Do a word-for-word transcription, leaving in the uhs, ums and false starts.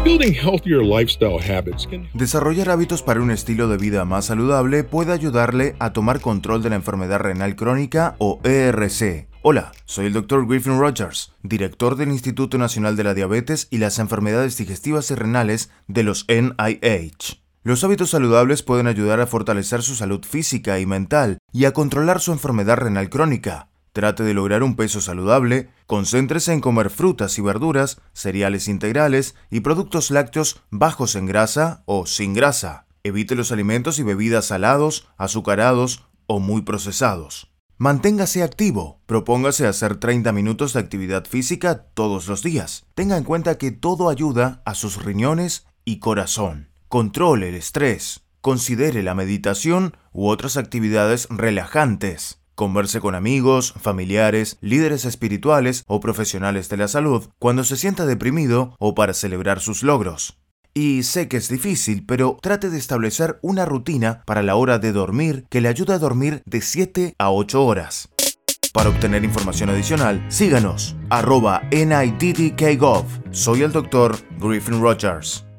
Building healthier lifestyle habits can Desarrollar hábitos para un estilo de vida más saludable puede ayudarle a tomar control de la enfermedad renal crónica o E R C. Hola, soy el doctor Griffin Rogers, director del Instituto Nacional de la Diabetes y las Enfermedades Digestivas y Renales de los N I H. Los hábitos saludables pueden ayudar a fortalecer su salud física y mental y a controlar su enfermedad renal crónica. Trate de lograr un peso saludable, concéntrese en comer frutas y verduras, cereales integrales y productos lácteos bajos en grasa o sin grasa. Evite los alimentos y bebidas salados, azucarados o muy procesados. Manténgase activo. Propóngase hacer treinta minutos de actividad física todos los días. Tenga en cuenta que todo ayuda a sus riñones y corazón. Controle el estrés. Considere la meditación u otras actividades relajantes. Converse con amigos, familiares, líderes espirituales o profesionales de la salud cuando se sienta deprimido o para celebrar sus logros. Y sé que es difícil, pero trate de establecer una rutina para la hora de dormir que le ayude a dormir de siete a ocho horas. Para obtener información adicional, síganos, arroba N I D D K Gov. Soy el doctor Griffin Rogers.